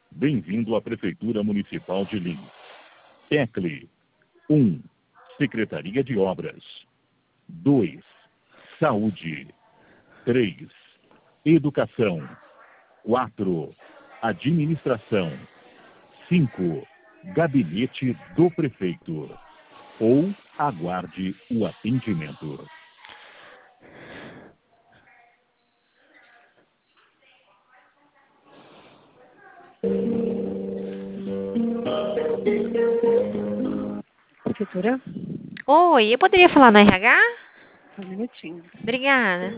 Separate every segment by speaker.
Speaker 1: Bem-vindo à Prefeitura Municipal de Lins. Tecle 1. Secretaria de Obras. 2. Saúde. 3. Educação. 4. Administração. 5. Gabinete do Prefeito. Ou aguarde o atendimento.
Speaker 2: Prefeitura?
Speaker 3: Oi, eu poderia falar no RH?
Speaker 2: Um minutinho.
Speaker 3: Obrigada.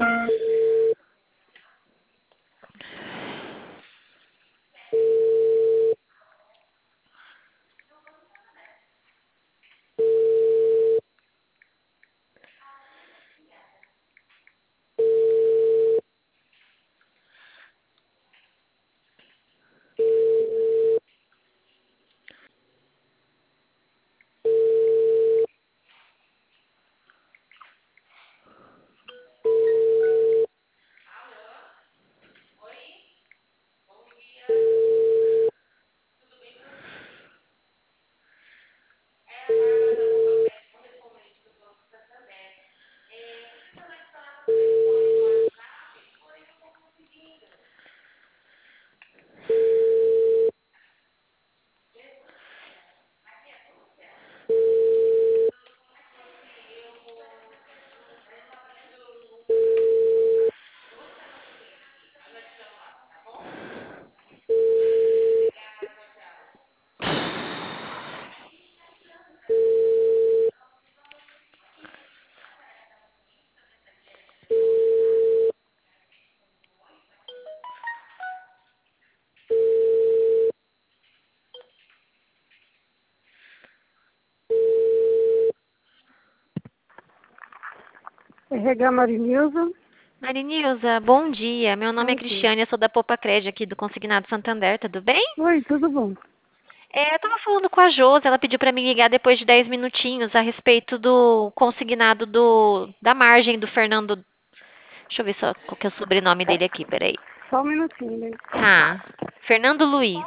Speaker 2: RH Marinilza.
Speaker 3: Marinilza, bom dia. Meu nome é
Speaker 2: Bom dia.
Speaker 3: Cristiane, eu sou da Poupa Crédito aqui do Consignado Santander, tudo bem?
Speaker 2: Oi, tudo bom?
Speaker 3: Eu estava falando com a Josi, ela pediu para me ligar depois de 10 minutinhos a respeito do consignado da margem do Fernando. Deixa eu ver só qual que é o sobrenome dele aqui, peraí.
Speaker 2: Só um minutinho, né?
Speaker 3: Tá. Fernando Luiz.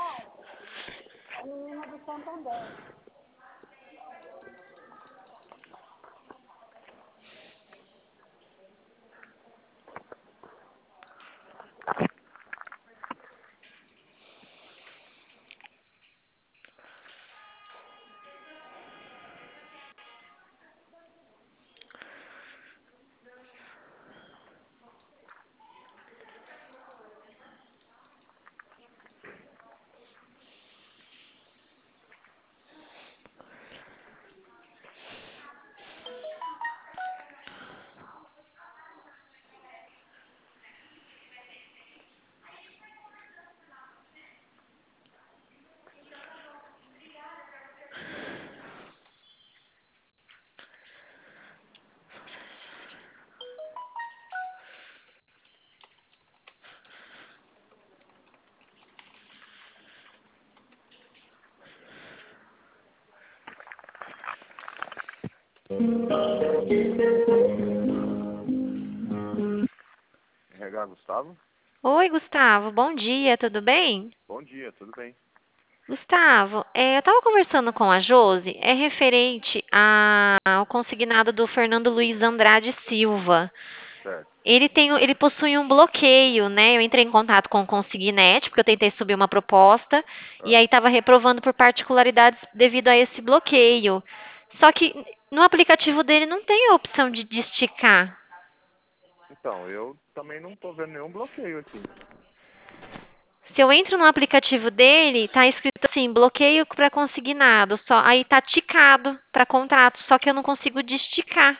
Speaker 4: RH Gustavo?
Speaker 3: Oi, Gustavo, bom dia, tudo bem?
Speaker 4: Bom dia, tudo bem?
Speaker 3: Gustavo, eu estava conversando com a Josi, é referente ao consignado do Fernando Luiz Andrade Silva.
Speaker 4: Certo.
Speaker 3: Ele possui um bloqueio, né? Eu entrei em contato com o Consignet, porque eu tentei subir uma proposta, e aí estava reprovando por particularidades devido a esse bloqueio. Só que no aplicativo dele não tem a opção de esticar.
Speaker 4: Então, eu também não estou vendo nenhum bloqueio aqui.
Speaker 3: Se eu entro no aplicativo dele, tá escrito assim, bloqueio para consignado, só aí tá ticado para contrato, só que eu não consigo de esticar.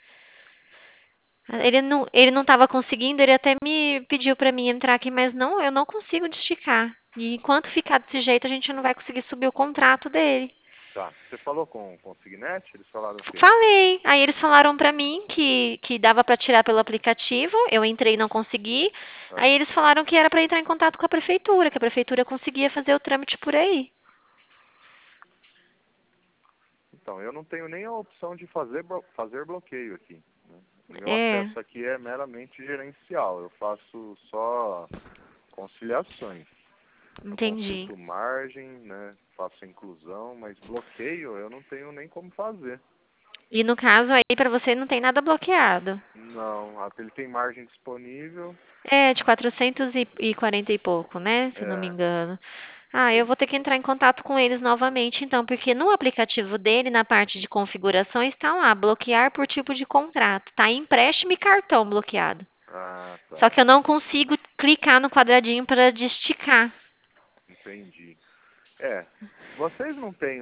Speaker 3: Ele não estava conseguindo, ele até me pediu para mim entrar aqui, mas não, eu não consigo de esticar. E enquanto ficar desse jeito, a gente não vai conseguir subir o contrato dele.
Speaker 4: Tá. Você falou com o Consignet? Eles falaram o quê?
Speaker 3: Falei. Aí eles falaram pra mim que dava pra tirar pelo aplicativo. Eu entrei e não consegui. Aí eles falaram que era pra entrar em contato com a prefeitura, que a prefeitura conseguia fazer o trâmite por aí.
Speaker 4: Então, eu não tenho nem a opção de fazer bloqueio aqui, né? O meu
Speaker 3: É.
Speaker 4: acesso aqui é meramente gerencial. Eu faço só conciliações.
Speaker 3: Entendi.
Speaker 4: Consulto margem, né? Faço a inclusão, mas bloqueio eu não tenho nem como fazer.
Speaker 3: E no caso aí pra você não tem nada bloqueado.
Speaker 4: Não, ele tem margem disponível.
Speaker 3: É, de 440 e pouco, né? Se não me
Speaker 4: É,
Speaker 3: engano. Ah, eu vou ter que entrar em contato com eles novamente, então, porque no aplicativo dele, na parte de configurações, está lá, bloquear por tipo de contrato. Tá empréstimo e cartão bloqueado.
Speaker 4: tá.
Speaker 3: Só que eu não consigo clicar no quadradinho para esticar.
Speaker 4: Entendi. Vocês não têm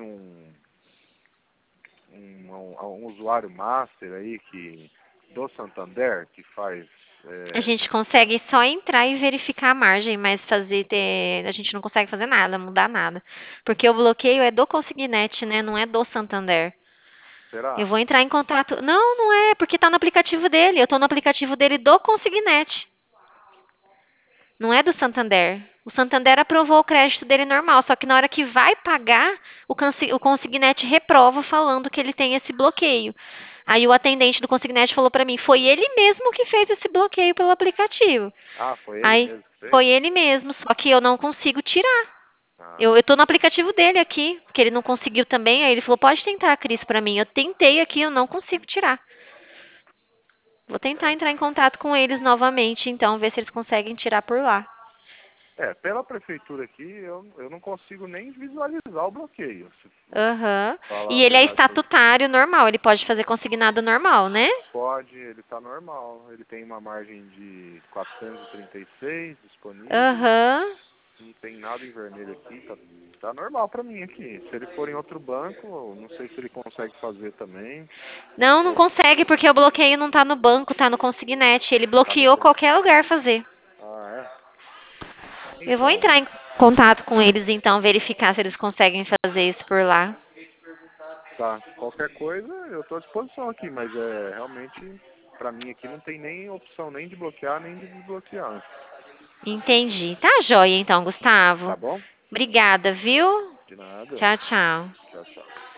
Speaker 4: um usuário master aí do Santander que faz...
Speaker 3: A gente consegue só entrar e verificar a margem, mas a gente não consegue fazer nada, mudar nada. Porque o bloqueio é do Consignet, né? Não é do Santander.
Speaker 4: Será?
Speaker 3: Eu vou entrar em contato. Não, não é, porque tá no aplicativo dele. Eu tô no aplicativo dele do Consignet. Não é do Santander. O Santander aprovou o crédito dele normal, só que na hora que vai pagar, o Consignet reprova falando que ele tem esse bloqueio. Aí o atendente do Consignet falou pra mim, foi ele mesmo que fez esse bloqueio pelo aplicativo.
Speaker 4: Foi ele
Speaker 3: Aí
Speaker 4: mesmo que fez?
Speaker 3: foi ele mesmo, só que eu não consigo tirar.
Speaker 4: Ah,
Speaker 3: Eu tô no aplicativo dele aqui, que ele não conseguiu também. Aí ele falou, pode tentar, Cris, pra mim. Eu tentei aqui, eu não consigo tirar. Vou tentar entrar em contato com eles novamente, então, ver se eles conseguem tirar por lá.
Speaker 4: Pela prefeitura aqui, eu não consigo nem visualizar o bloqueio. Se
Speaker 3: Aham.
Speaker 4: falar
Speaker 3: E
Speaker 4: a
Speaker 3: ele é
Speaker 4: verdade pra você.
Speaker 3: estatutário normal, ele pode fazer consignado normal, né?
Speaker 4: Pode, ele tá normal. Ele tem uma margem de 436 disponível.
Speaker 3: Aham.
Speaker 4: Não tem nada em vermelho aqui, tá normal pra mim aqui. Se ele for em outro banco, eu não sei se ele consegue fazer também.
Speaker 3: Não, não consegue, porque o bloqueio não tá no banco, tá no Consignet. Ele
Speaker 4: Tá
Speaker 3: bloqueou qualquer lugar fazer. Eu vou
Speaker 4: Então,
Speaker 3: entrar em contato com eles, então, verificar se eles conseguem fazer isso por lá.
Speaker 4: tá. Qualquer coisa, eu tô à disposição aqui, mas realmente, pra mim aqui não tem nem opção nem de bloquear, nem de desbloquear.
Speaker 3: Entendi. Tá joia, então, Gustavo.
Speaker 4: Tá bom?
Speaker 3: Obrigada, viu?
Speaker 4: De nada.
Speaker 3: Tchau, tchau.